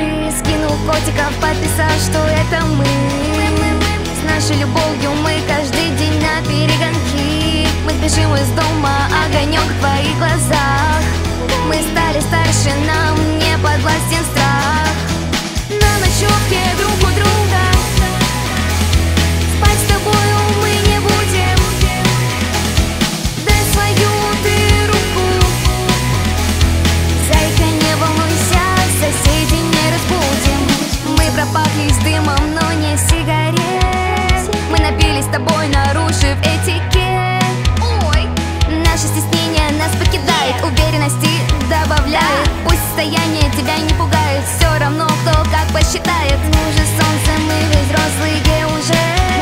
скинул котиков, подписал, что это мы. С нашей любовью мы каждый день на перегонки. Мы спешим из дома, огонек в твоих глазах. Мы стали старше, нам не подвластен страх. На ночевке друг у друга спать с тобою мы не будем. Дай свою ты руку, зайка, не волнуйся, соседей не разбудим. Мы пропахли с дымом, но не сигарет. Мы напились с тобой, нарушив этикет. Ой, наше стеснение нас покидает, уверенности добавляет. Пусть состояние тебя не пугает, все равно кто как посчитает. Мы же солнце, мы ведь взрослые уже.